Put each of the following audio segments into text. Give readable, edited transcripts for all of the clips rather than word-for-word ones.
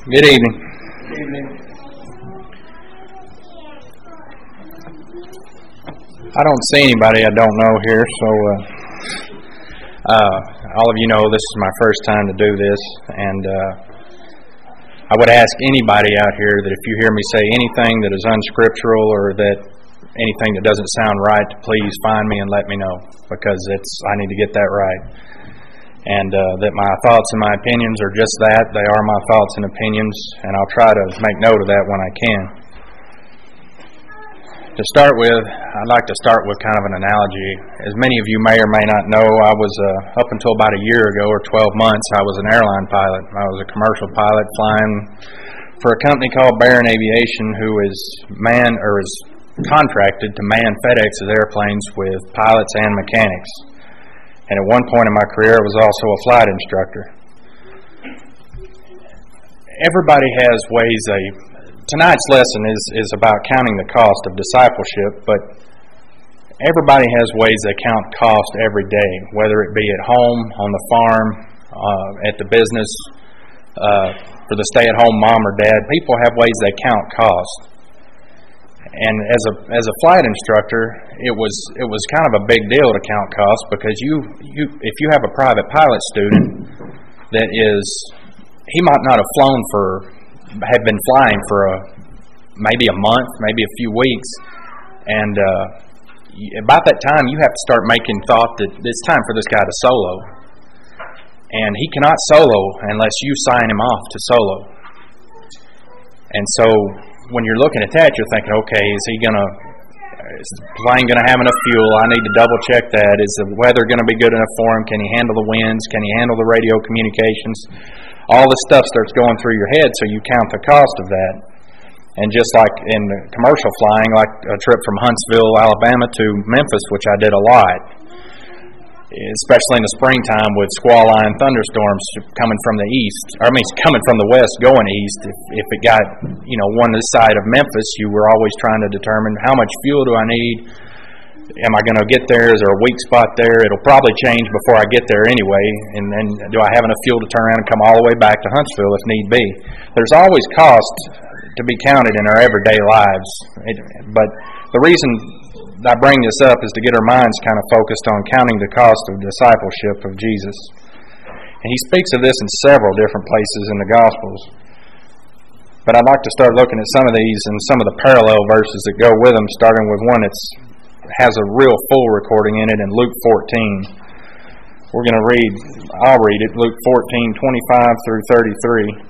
Good evening. Good evening. I don't see anybody I don't know here, so all of you know this is my first time to do this, and I would ask anybody out here that if you hear me say anything that is unscriptural or that anything that doesn't sound right, to please find me and let me know, because I need to get that right. And that my thoughts and my opinions are just that. They are my thoughts and opinions, and I'll try to make note of that when I can. To start with, I'd like to start with kind of an analogy. As many of you may or may not know, I was, up until about a year ago or 12 months, I was an airline pilot. I was a commercial pilot flying for a company called Barron Aviation, who is contracted to man FedEx's airplanes with pilots and mechanics. And at one point in my career, I was also a flight instructor. Everybody has ways tonight's lesson is about counting the cost of discipleship, but everybody has ways they count cost every day, whether it be at home, on the farm, at the business, for the stay-at-home mom or dad. People have ways they count cost. And as a flight instructor, it was kind of a big deal to count costs, because if you have a private pilot student that he might not have have been flying for maybe a month, maybe a few weeks, and about that time you have to start making thought that it's time for this guy to solo, and he cannot solo unless you sign him off to solo. And so when you're looking at that, you're thinking, okay, is the plane going to have enough fuel? I need to double check that. Is the weather going to be good enough for him? Can he handle the winds? Can he handle the radio communications? All this stuff starts going through your head, so you count the cost of that. And just like in commercial flying, like a trip from Huntsville, Alabama to Memphis, which I did a lot, especially in the springtime with squall line thunderstorms coming from the west going east. If it got, one this side of Memphis, you were always trying to determine how much fuel do I need? Am I going to get there? Is there a weak spot there? It'll probably change before I get there anyway. And then do I have enough fuel to turn around and come all the way back to Huntsville if need be? There's always cost to be counted in our everyday lives. But the reason I bring this up is to get our minds kind of focused on counting the cost of discipleship of Jesus. And he speaks of this in several different places in the Gospels. But I'd like to start looking at some of these and some of the parallel verses that go with them, starting with one that has a real full recording in it in Luke 14. I'll read it, Luke 14:25 through 33.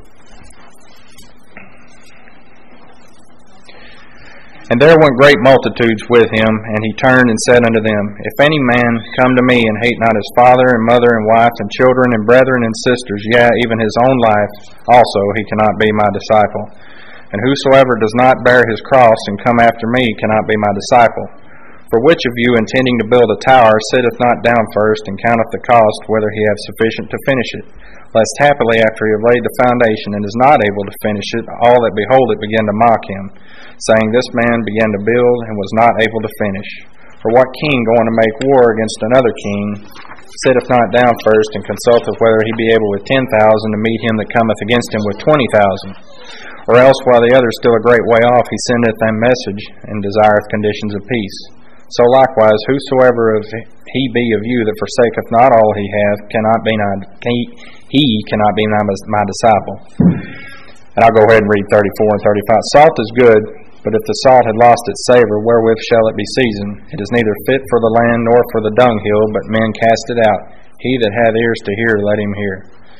And there went great multitudes with him, and he turned and said unto them, If any man come to me and hate not his father and mother and wife and children and brethren and sisters, yea, even his own life also, he cannot be my disciple. And whosoever does not bear his cross and come after me cannot be my disciple. For which of you, intending to build a tower, sitteth not down first and counteth the cost, whether he have sufficient to finish it? Lest happily after he have laid the foundation and is not able to finish it, all that behold it begin to mock him, saying, This man began to build and was not able to finish. For what king going to make war against another king sitteth not down first and consulteth whether he be able with 10,000 to meet him that cometh against him with 20,000? Or else while the other is still a great way off, he sendeth them message and desireth conditions of peace. So likewise, whosoever he be of you that forsaketh not all he hath cannot be my disciple. And I'll go ahead and read 34 and 35. Salt is good, but if the salt had lost its savor, wherewith shall it be seasoned? It is neither fit for the land nor for the dunghill, but men cast it out. He that hath ears to hear, let him hear.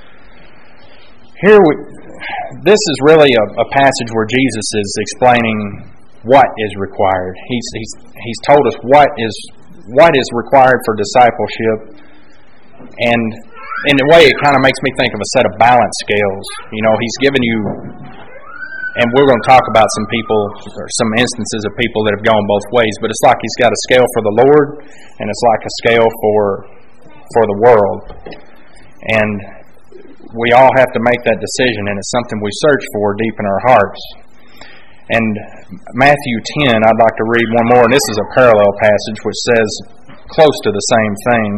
This is really a passage where Jesus is explaining what is required. He's told us what is required for discipleship, and in a way it kind of makes me think of a set of balance scales. He's given you, and we're going to talk about some people or some instances of people that have gone both ways, but it's like he's got a scale for the Lord and it's like a scale for the world, and we all have to make that decision, and it's something we search for deep in our hearts. And Matthew 10, I'd like to read one more, and this is a parallel passage which says close to the same thing.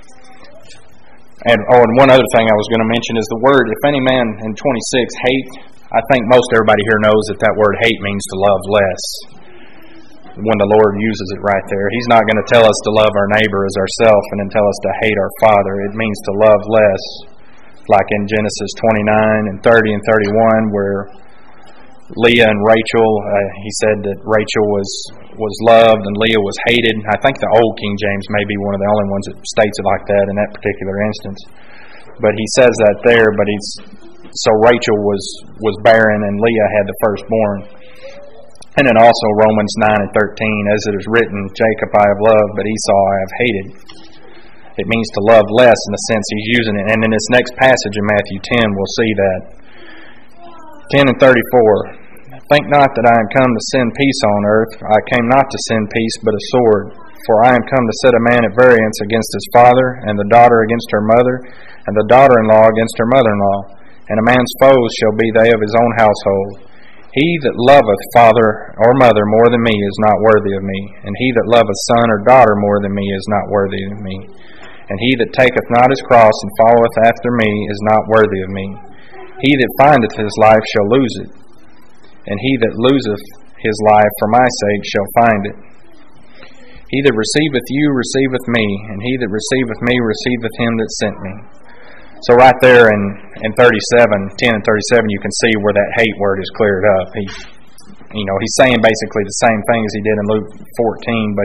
And one other thing I was going to mention is the word, if any man in 26 hate I think most everybody here knows that that word hate means to love less. When the Lord uses it right there, He's not going to tell us to love our neighbor as ourselves and then tell us to hate our Father. It means to love less, like in Genesis 29 and 30 and 31, where Leah and Rachel, he said that Rachel was loved and Leah was hated. I think the Old King James may be one of the only ones that states it like that in that particular instance. But he says that there, so Rachel was barren and Leah had the firstborn. And then also Romans 9 and 13, as it is written, Jacob I have loved, but Esau I have hated. It means to love less in the sense he's using it. And in this next passage in Matthew 10, we'll see that. 10 and 34, think not that I am come to send peace on earth. I came not to send peace, but a sword. For I am come to set a man at variance against his father, and the daughter against her mother, and the daughter-in-law against her mother-in-law. And a man's foes shall be they of his own household. He that loveth father or mother more than me is not worthy of me, and he that loveth son or daughter more than me is not worthy of me. And he that taketh not his cross and followeth after me is not worthy of me. He that findeth his life shall lose it, and he that loseth his life for my sake shall find it. He that receiveth you receiveth me, and he that receiveth me receiveth him that sent me. So right there in 10 and 37, you can see where that hate word is cleared up. He's saying basically the same thing as he did in Luke 14, but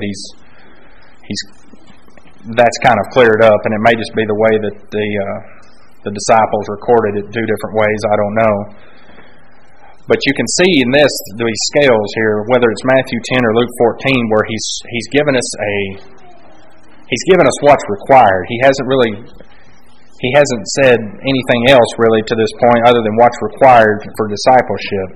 that's kind of cleared up, and it may just be the way that the disciples recorded it two different ways. I don't know. But you can see in these scales here, whether it's Matthew 10 or Luke 14, where he's given us what's required. He hasn't said anything else really to this point other than what's required for discipleship.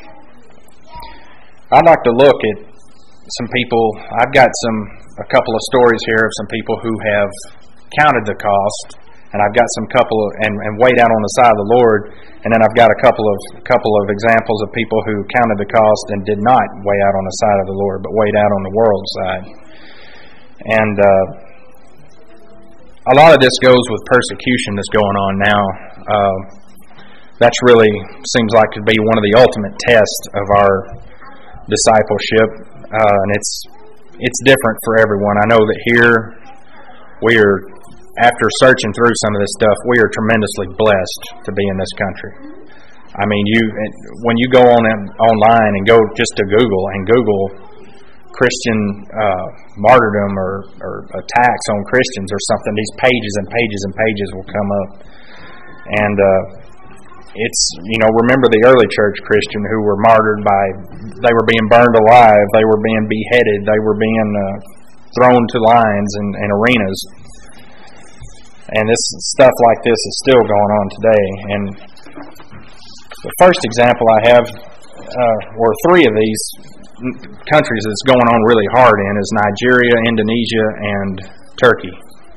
I'd like to look at some people. I've got a couple of stories here of some people who have counted the cost, and I've got and weighed out on the side of the Lord, and then I've got a couple of examples of people who counted the cost and did not weigh out on the side of the Lord, but weighed out on the world side. And a lot of this goes with persecution that's going on now. That's really seems like to be one of the ultimate tests of our discipleship, and it's different for everyone. I know that here after searching through some of this stuff, we are tremendously blessed to be in this country. I mean, when you go online and go just to Google and Google Christian martyrdom or attacks on Christians or something, these pages and pages and pages will come up. And remember the early church Christian who were martyred they were being burned alive, they were being beheaded, they were being thrown to lions and arenas. And this stuff like this is still going on today. And the first example I have, or three of these countries that's going on really hard in, is Nigeria, Indonesia, and Turkey.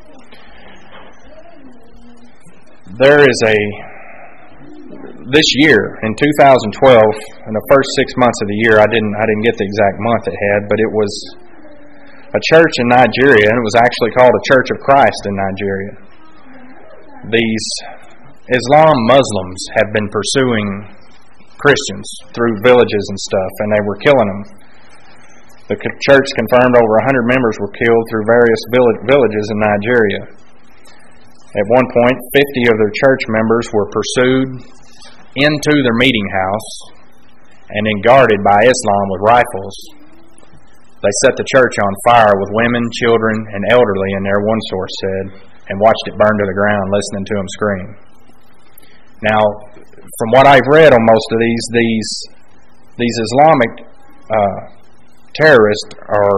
This year in 2012, in the first 6 months of the year, I didn't get the exact month it had, but it was a church in Nigeria, and it was actually called a Church of Christ in Nigeria. These Islam Muslims have been pursuing Christians through villages and stuff, and they were killing them. The church confirmed over 100 members were killed through various villages in Nigeria. At one point, 50 of their church members were pursued into their meeting house and then guarded by Islam with rifles. They set the church on fire with women, children, and elderly in there, one source said, and watched it burn to the ground, listening to them scream. Now, from what I've read on most of these Islamic terrorists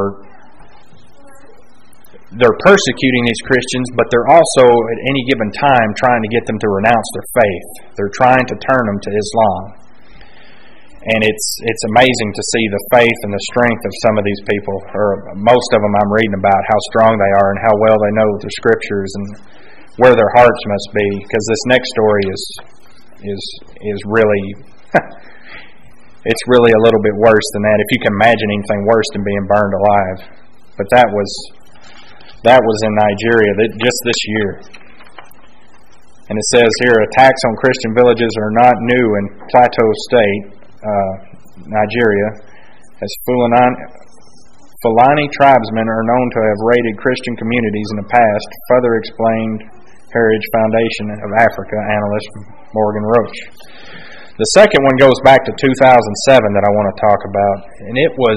they're persecuting these Christians, but they're also at any given time trying to get them to renounce their faith. They're trying to turn them to Islam. And it's amazing to see the faith and the strength of some of these people, or most of them I'm reading about, how strong they are and how well they know the Scriptures and where their hearts must be. Because this next story is really it's really a little bit worse than that. If you can imagine anything worse than being burned alive. But that was in Nigeria just this year. And it says here, attacks on Christian villages are not new in Plateau State, Nigeria, as Fulani tribesmen are known to have raided Christian communities in the past, further explained Heritage Foundation of Africa analyst Morgan Roach. The second one goes back to 2007 that I want to talk about, and it was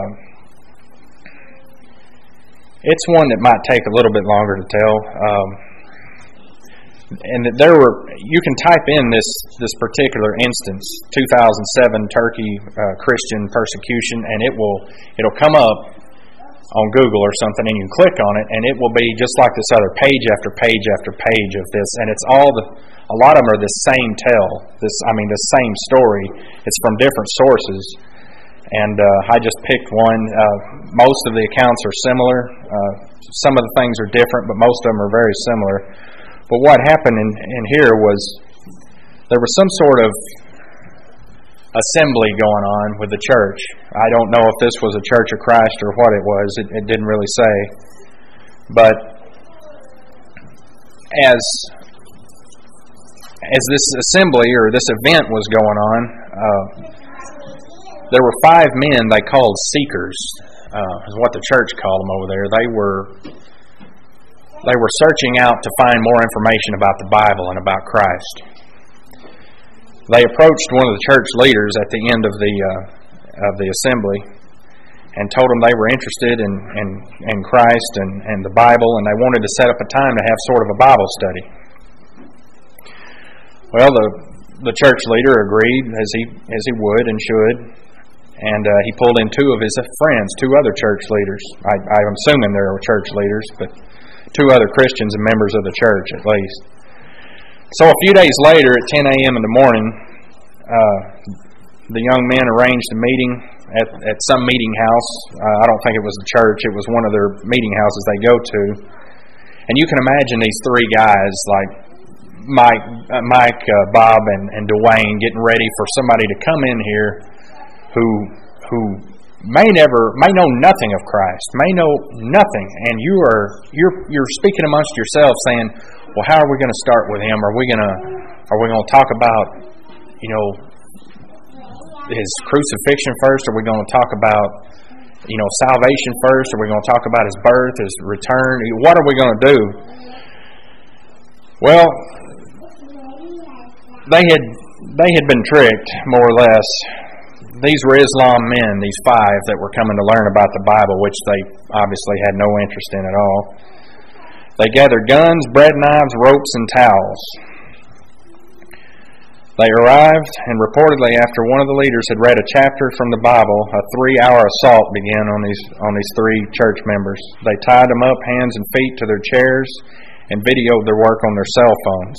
it's one that might take a little bit longer to tell. And there were, you can type in this particular instance, 2007 Turkey Christian persecution, and it'll come up on Google or something, and you can click on it, and it will be just like this other page after page after page of this, and it's a lot of them are the same the same story. It's from different sources, and I just picked one. Most of the accounts are similar. Some of the things are different, but most of them are very similar. But what happened in here was there was some sort of assembly going on with the church. I don't know if this was a Church of Christ or what it was. It didn't really say. But as this assembly or this event was going on, there were 5 men they called seekers, is what the church called them over there. They were searching out to find more information about the Bible and about Christ. They approached one of the church leaders at the end of the assembly and told him they were interested in Christ and the Bible, and they wanted to set up a time to have sort of a Bible study. Well, the church leader agreed, as he would and should, and he pulled in 2 of his friends, 2 other church leaders. I'm assuming they were church leaders, but 2 other Christians and members of the church at least. So a few days later at 10 a.m. in the morning, the young men arranged a meeting at some meeting house. I don't think it was the church. It was one of their meeting houses they go to. And you can imagine these 3 guys like Mike, Bob, and Dwayne getting ready for somebody to come in here who may know nothing of Christ, may know nothing, and you're speaking amongst yourselves saying, well, how are we going to start with him? Are we going to talk about, his crucifixion first? Are we going to talk about, salvation first? Are we going to talk about his birth, his return? What are we going to do? Well, they had been tricked, more or less. These were Islam men, these 5 that were coming to learn about the Bible, which they obviously had no interest in at all. They gathered guns, bread knives, ropes, and towels. They arrived, and reportedly after one of the leaders had read a chapter from the Bible, a 3-hour assault began on these 3 church members. They tied them up, hands and feet, to their chairs and videoed their work on their cell phones.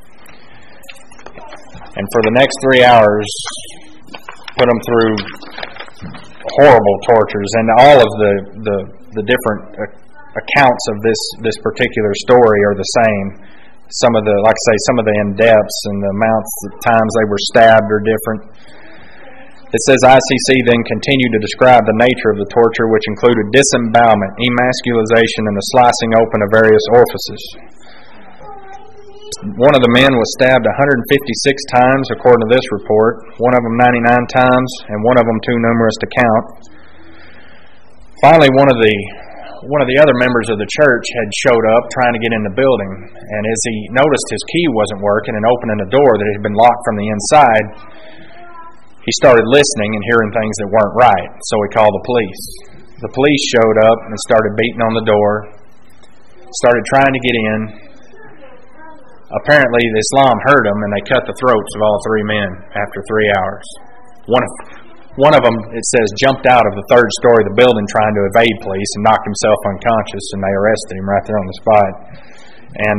And for the next 3 hours, put them through horrible tortures, and all of the different accounts of this particular story are the same. Some of the in-depths and the amounts of times they were stabbed are different. It says ICC then continued to describe the nature of the torture, which included disembowelment, emasculization, and the slicing open of various orifices. One of the men was stabbed 156 times, according to this report, one of them 99 times, and one of them too numerous to count. Finally, one of the other members of the church had showed up trying to get in the building, and as he noticed his key wasn't working and opening a door that had been locked from the inside, he started listening and hearing things that weren't right, so he called the police. The police showed up and started beating on the door, started trying to get in. Apparently, the Islam heard them, and they cut the throats of all 3 men after 3 hours. One of them, it says, jumped out of the 3rd story of the building trying to evade police and knocked himself unconscious, and they arrested him right there on the spot. And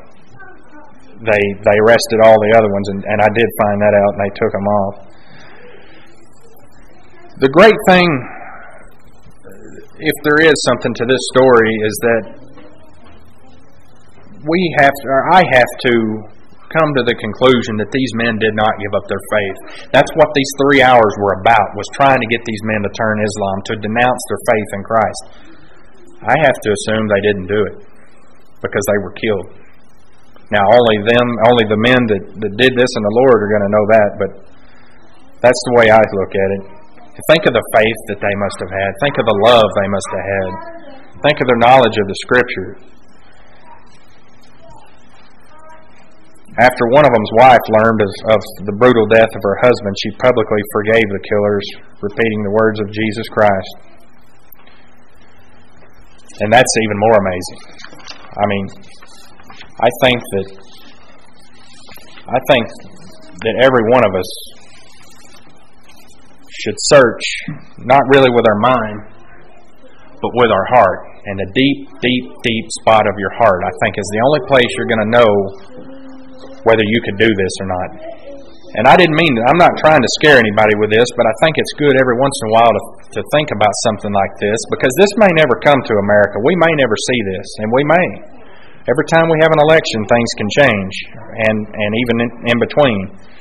they arrested all the other ones, and I did find that out, and they took them off. The great thing, if there is something to this story, is that I have to come to the conclusion that these men did not give up their faith. That's what these 3 hours were about, was trying to get these men to turn Islam, to denounce their faith in Christ. I have to assume they didn't do it because they were killed. Now, only the men that did this in the Lord are going to know that, but that's the way I look at it. Think of the faith that they must have had. Think of the love they must have had. Think of their knowledge of the Scripture. After one of them's wife learned of the brutal death of her husband, she publicly forgave the killers, repeating the words of Jesus Christ. And that's even more amazing. I mean, I think that every one of us should search, not really with our mind, but with our heart. And the deep, deep, deep spot of your heart, I think, is the only place you're going to know whether you could do this or not. And I'm not trying to scare anybody with this, but I think it's good every once in a while to think about something like this, because this may never come to America. We may never see this, and we may. Every time we have an election, things can change, and even in between.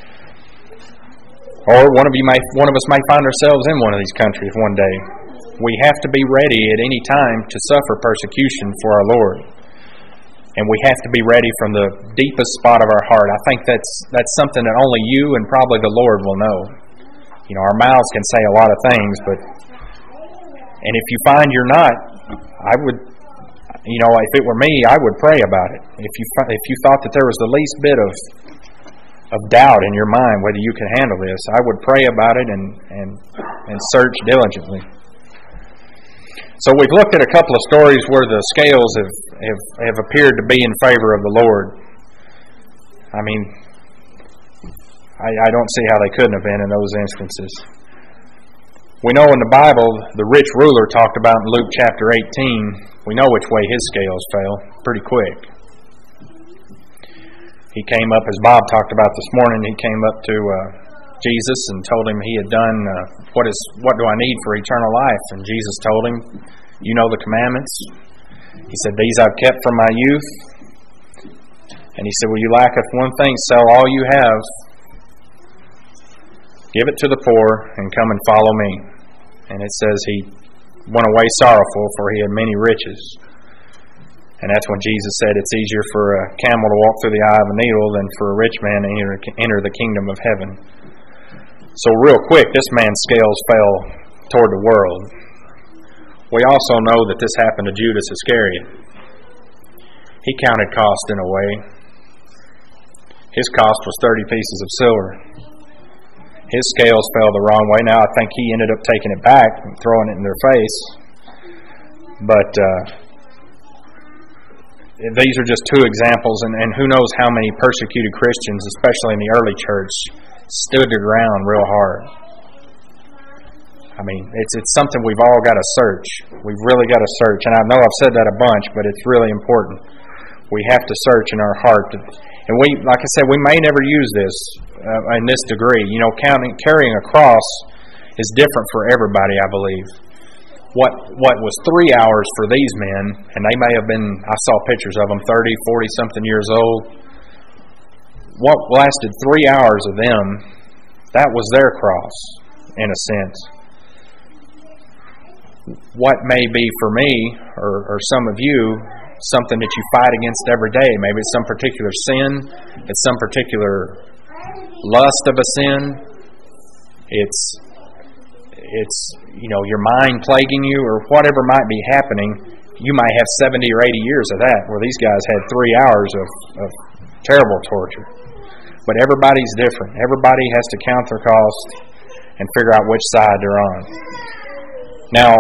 Or one of us may find ourselves in one of these countries one day. We have to be ready at any time to suffer persecution for our Lord. And we have to be ready from the deepest spot of our heart. I think that's something that only you and probably the Lord will know. You know, our mouths can say a lot of things, and if you find you're not, I would, if it were me, I would pray about it. If you thought that there was the least bit of doubt in your mind whether you can handle this, I would pray about it and search diligently. So we've looked at a couple of stories where the scales have appeared to be in favor of the Lord. I mean, I don't see how they couldn't have been in those instances. We know in the Bible, the rich ruler talked about in Luke chapter 18, we know which way his scales fell pretty quick. He came up, as Bob talked about this morning, he came up to Jesus and told him he had done, what do I need for eternal life? And Jesus told him, you know the commandments. He said, these I've kept from my youth. And he said, well, you lacketh one thing, sell all you have, give it to the poor, and come and follow me. And it says he went away sorrowful, for he had many riches. And that's when Jesus said it's easier for a camel to walk through the eye of a needle than for a rich man to enter the kingdom of heaven. So real quick, this man's scales fell toward the world. We also know that this happened to Judas Iscariot. He counted cost in a way. His cost was 30 pieces of silver. His scales fell the wrong way. Now I think he ended up taking it back and throwing it in their face. But these are just two examples, and who knows how many persecuted Christians, especially in the early church, stood their ground real hard. I mean, it's something we've all got to search. We've really got to search. And I know I've said that a bunch, but it's really important. We have to search in our heart. And we, like I said, we may never use this in this degree. You know, carrying a cross is different for everybody, I believe. What was 3 hours for these men, and they may have been, I saw pictures of them, 30, 40-something years old. What lasted 3 hours of them, that was their cross, in a sense. What may be for me, or some of you, something that you fight against every day. Maybe it's some particular sin, it's some particular lust of a sin, it's your mind plaguing you, or whatever might be happening. You might have 70 or 80 years of that, where these guys had 3 hours of terrible torture. But everybody's different. Everybody has to count their cost and figure out which side they're on. Now,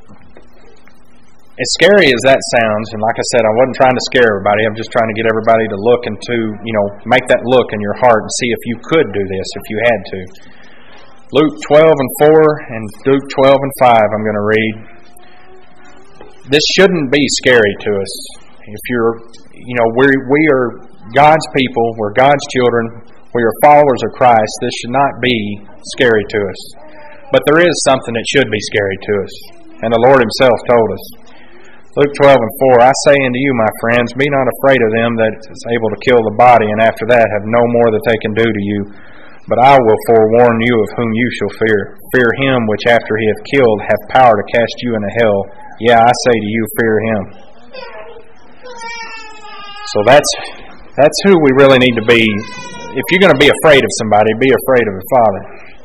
as scary as that sounds, and like I said, I wasn't trying to scare everybody. I'm just trying to get everybody to look into, make that look in your heart and see if you could do this, if you had to. Luke 12:4 and Luke 12:5 I'm going to read. This shouldn't be scary to us. If we are God's people, we're God's children, we are followers of Christ. This should not be scary to us. But there is something that should be scary to us. And the Lord Himself told us. Luke 12:4, I say unto you, my friends, be not afraid of them that is able to kill the body, and after that have no more that they can do to you. But I will forewarn you of whom you shall fear. Fear him which after he hath killed hath power to cast you into hell. Yeah, I say to you, fear him. So That's who we really need to be. If you're going to be afraid of somebody, be afraid of the Father.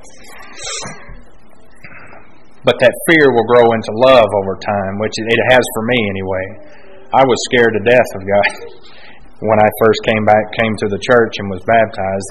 But that fear will grow into love over time, which it has for me anyway. I was scared to death of God when I first came to the church and was baptized.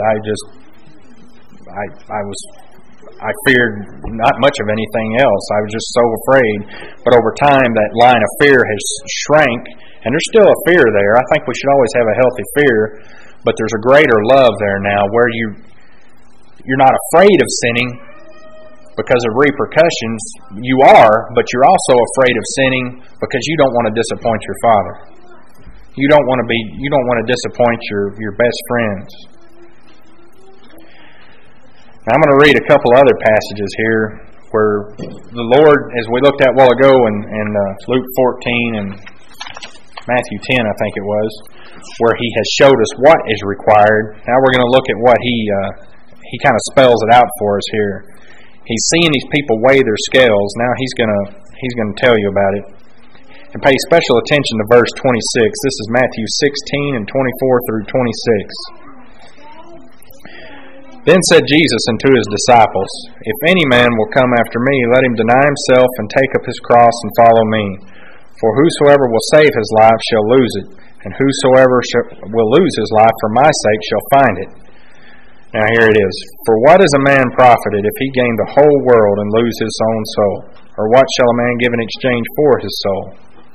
I feared not much of anything else. I was just so afraid. But over time, that line of fear has shrank, and there's still a fear there. I think we should always have a healthy fear, but there's a greater love there now where you're not afraid of sinning because of repercussions. You are, but you're also afraid of sinning because you don't want to disappoint your Father. You don't want to disappoint your best friends. Now, I'm going to read a couple other passages here where the Lord, as we looked at a while ago in Luke 14 and Matthew 10, I think it was, where He has showed us what is required. Now we're going to look at what He kind of spells it out for us here. He's seeing these people weigh their scales. Now He's going to tell you about it. And pay special attention to verse 26. This is Matthew 16 and 24 through 26. Then said Jesus unto His disciples, If any man will come after me, let him deny himself and take up his cross and follow me. For whosoever will save his life shall lose it, and whosoever will lose his life for my sake shall find it. Now here it is. For what is a man profited if he gain the whole world and lose his own soul? Or what shall a man give in exchange for his soul?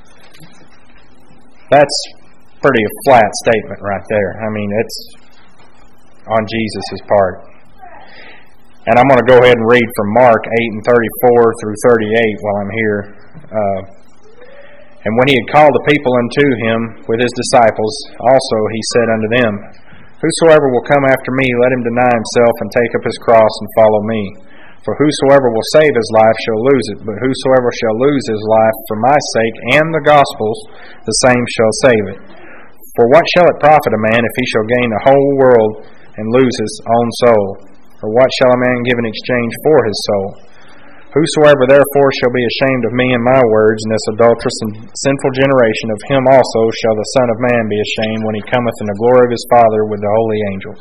That's pretty a flat statement right there. I mean, it's on Jesus' part. And I'm going to go ahead and read from Mark 8 and 34 through 38 while I'm here. And when He had called the people unto Him with His disciples, also He said unto them, Whosoever will come after me, let him deny himself and take up his cross and follow me. For whosoever will save his life shall lose it, but whosoever shall lose his life for my sake and the gospel's, the same shall save it. For what shall it profit a man if he shall gain the whole world and lose his own soul? Or what shall a man give in exchange for his soul? Whosoever therefore shall be ashamed of me and my words in this adulterous and sinful generation, of him also shall the Son of Man be ashamed when He cometh in the glory of His Father with the holy angels.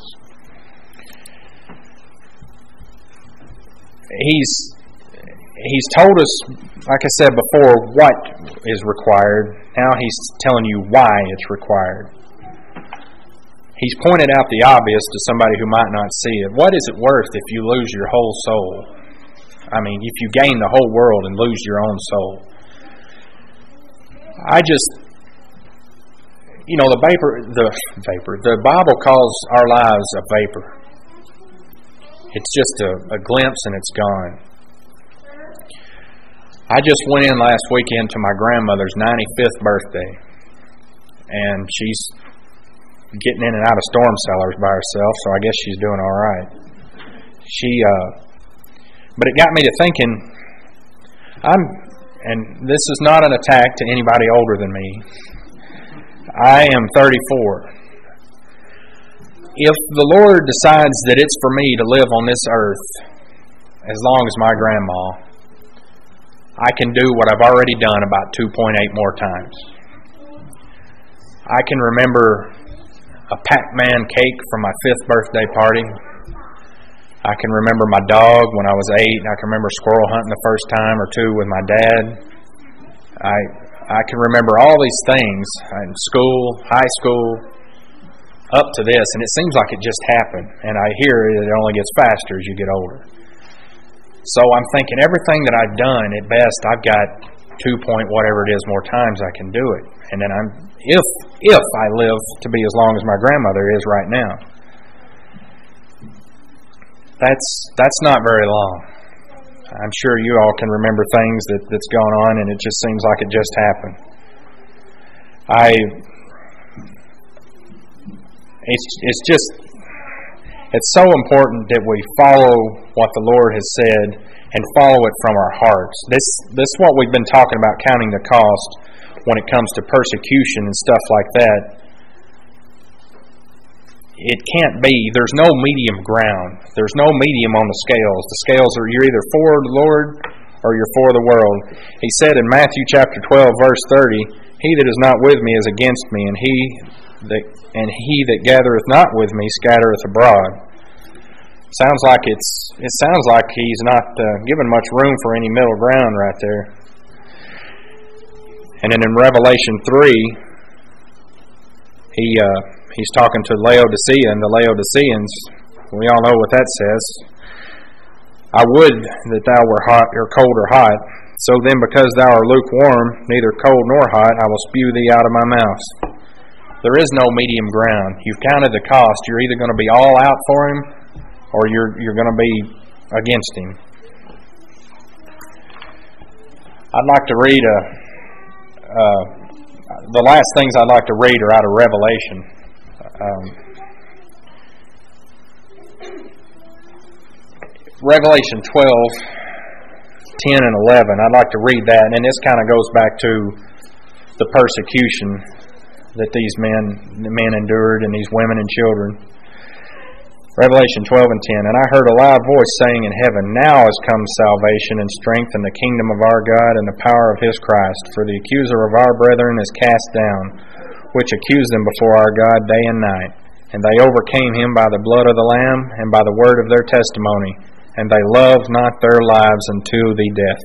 He's told us, like I said before, what is required. Now He's telling you why it's required. He's pointed out the obvious to somebody who might not see it. What is it worth if you lose your whole soul? I mean, if you gain the whole world and lose your own soul. The Bible calls our lives a vapor. It's just a glimpse and it's gone. I just went in last weekend to my grandmother's 95th birthday. And she's getting in and out of storm cellars by herself, so I guess she's doing all right. But it got me to thinking, and this is not an attack to anybody older than me. I am 34. If the Lord decides that it's for me to live on this earth as long as my grandma, I can do what I've already done about 2.8 more times. I can remember a Pac-Man cake from my 5th birthday party. I can remember my dog when I was 8. I can remember squirrel hunting the first time or two with my dad. I can remember all these things in school, high school, up to this, and it seems like it just happened. And I hear it only gets faster as you get older. So I'm thinking everything that I've done, at best, I've got 2 point whatever it is more times I can do it. And then if I live to be as long as my grandmother is right now. That's not very long. I'm sure you all can remember things that's gone on, and it just seems like it just happened. It's so important that we follow what the Lord has said and follow it from our hearts. This is what we've been talking about, counting the cost when it comes to persecution and stuff like that. It can't be. There's no medium ground. There's no medium on the scales. The scales are, you're either for the Lord or you're for the world. He said in Matthew chapter 12, verse 30, He that is not with me is against me, and he and he that gathereth not with me scattereth abroad. It sounds like he's not given much room for any middle ground right there. And then in Revelation 3, he's talking to Laodicea, and the Laodiceans, we all know what that says. I would that thou were hot, or cold or hot. So then, because thou art lukewarm, neither cold nor hot, I will spew thee out of my mouth. There is no medium ground. You've counted the cost. You're either going to be all out for him, or you're going to be against him. I'd like to read the last things I'd like to read are out of Revelation. Revelation 12, 10 and 11. I'd like to read that, and this kind of goes back to the persecution that these men endured, and these women and children. Revelation 12 and 10. And I heard a loud voice saying in heaven, Now is come salvation and strength and the kingdom of our God and the power of his Christ. For the accuser of our brethren is cast down, which accused them before our God day and night. And they overcame him by the blood of the Lamb and by the word of their testimony. And they loved not their lives unto the death.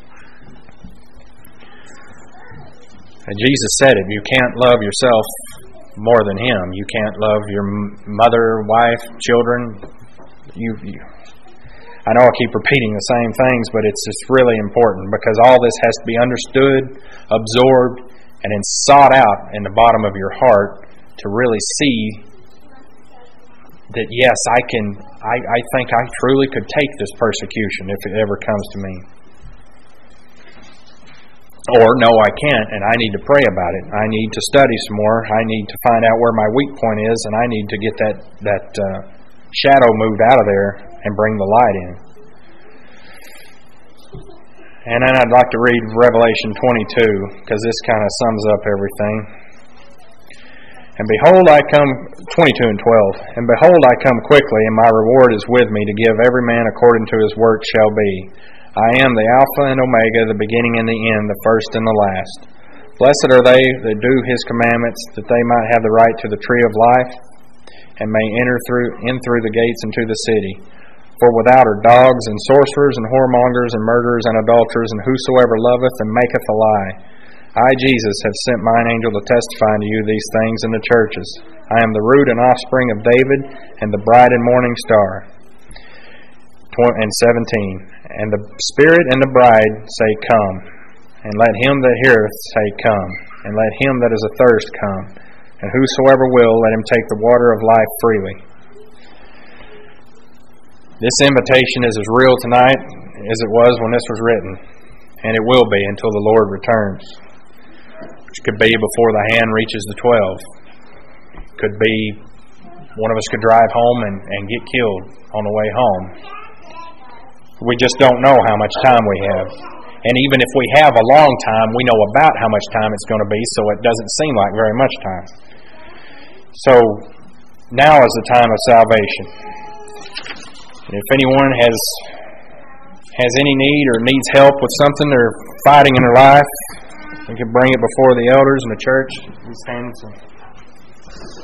And Jesus said it. You can't love yourself more than him. You can't love your mother, wife, children. I know I keep repeating the same things, but it's just really important because all this has to be understood, absorbed, and then sought out in the bottom of your heart to really see that yes, I think I truly could take this persecution if it ever comes to me. Or, no, I can't, and I need to pray about it. I need to study some more. I need to find out where my weak point is, and I need to get that shadow moved out of there and bring the light in. And then I'd like to read Revelation 22, because this kind of sums up everything. And behold, I come, 22 and 12, and behold, I come quickly, and my reward is with me to give every man according to his work shall be. I am the Alpha and Omega, the beginning and the end, the first and the last. Blessed are they that do his commandments, that they might have the right to the tree of life, and may enter in through the gates into the city. For without are dogs, and sorcerers, and whoremongers, and murderers, and adulterers, and whosoever loveth and maketh a lie. I, Jesus, have sent mine angel to testify unto you these things in the churches. I am the root and offspring of David, and the bright and morning star. And 17. And the Spirit and the bride say, Come. And let him that heareth say, Come. And let him that is athirst come. And whosoever will, let him take the water of life freely. This invitation is as real tonight as it was when this was written. And it will be until the Lord returns. Which could be before the hand reaches the 12. Could be one of us could drive home and get killed on the way home. We just don't know how much time we have. And even if we have a long time, we know about how much time it's going to be, so it doesn't seem like very much time. So, now is the time of salvation. And if anyone has any need or needs help with something they're fighting in their life, we can bring it before the elders in the church. We stand.